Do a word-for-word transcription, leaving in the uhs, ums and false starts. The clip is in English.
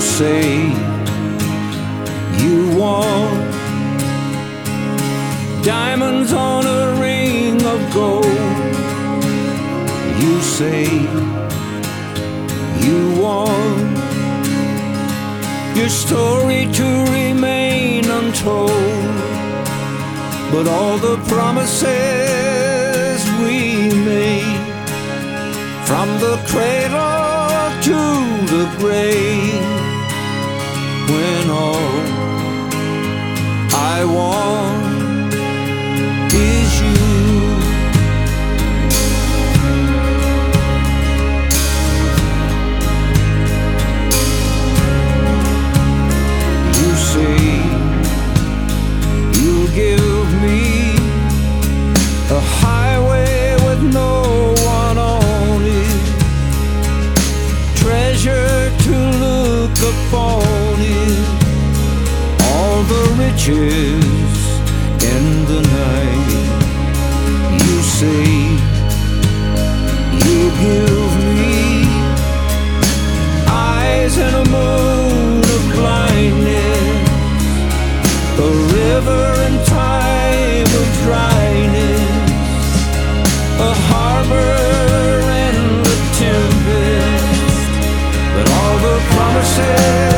say you want diamonds on a ring of gold. You say you want your story to remain untold, but all the promises we made, from the cradle to the grave, when all I want is you. You say you'll give me a highway with no one on it, treasure to look upon it, all the riches in the night. You say you give me eyes and a moon of blindness, a river in time of dryness, a harbor in the tempest, but all the promises